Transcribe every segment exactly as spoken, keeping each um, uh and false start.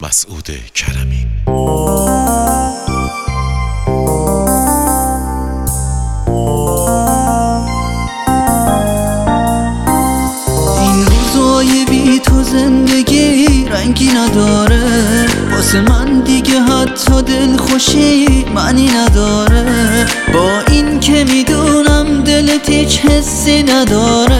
مسعود کرمی. این روزای بی تو زندگی رنگی نداره، واسه من دیگه حتی دل خوشی معنی نداره. با این که میدونم دلت هیچ حسی نداره،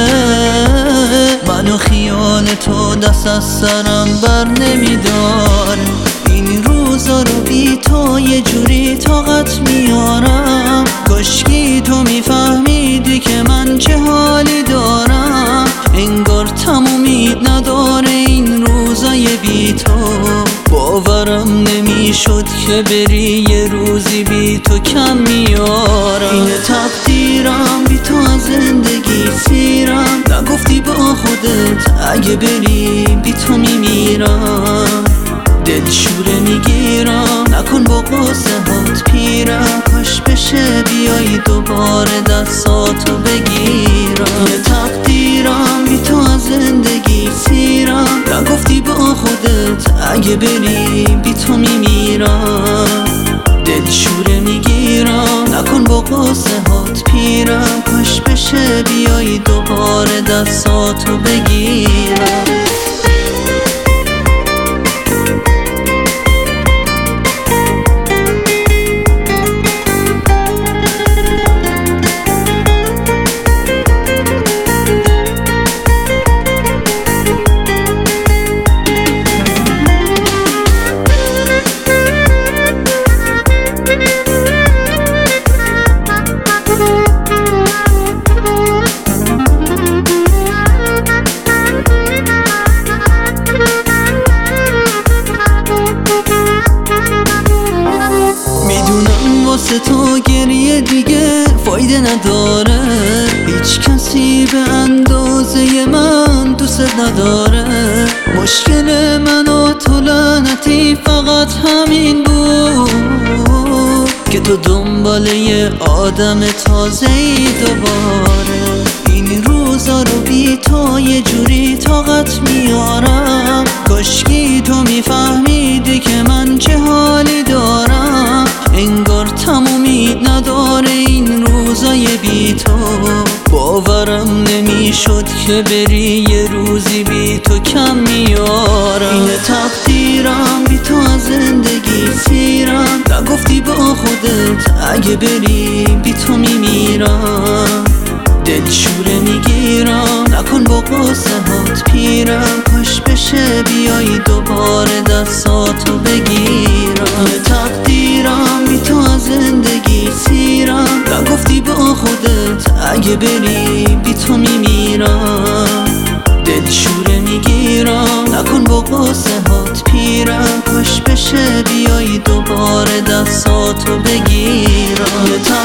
منو خیال تو دست از سرم بر نمیداره. این روزا رو بی تو یه جوری طاقت میارم، کاشکی تو میفهمیدی که من چه حالی دارم. انگار تمومید نداره این روزای بی تو، باورم نمیشد که بری یه روزی بی تو کم میارم. این تقدیرم بی تو از زندگی سیرم، نگفتی با خودت اگه بری بی تو میمیرم. دل شوره میگیرم نکن با قصه هات پیرم، کاش بشه بیایی دوباره دستاتو بگیرم. یه تقدیرم بی تو از زندگی سیرم، نگفتی با خودت اگه بری بی تو میمیرم. دل شوره میگیرم نکن با قصه هات پیرم، کاش بشه بیایی دوباره دستاتو بگیرم. واسه تو گریه دیگه فایده نداره، هیچ کسی به اندازه من دوست نداره. مشکل من و تو لعنتی فقط همین بود که تو دنبال یه آدم تازه‌ای دوباره. این روزا رو بی تو یه جوری طاقت میارم، کاشکی تو میفهمیدی که من چه حالی دارم. انگار تمومید نداره این روزای بی تو، باورم نمیشد که بری یه روزی بی تو کم میارم. این تقدیرم بی تو از زندگی سیرم، نگفتی با خودت اگه بری بی تو میمیرم. دل شوره میگیرم نکن با قصه هات پیرم، کاش بشه بیایی دوباره دستاتو بگیرم. تقدیرم بی تو از زندگی سیرم، نگفتی با خودت اگه بری بی تو میمیرم. دل شوره میگیرم نکن با قصه هات پیرم، کاش بشه بیایی دوباره دستاتو بگیرم.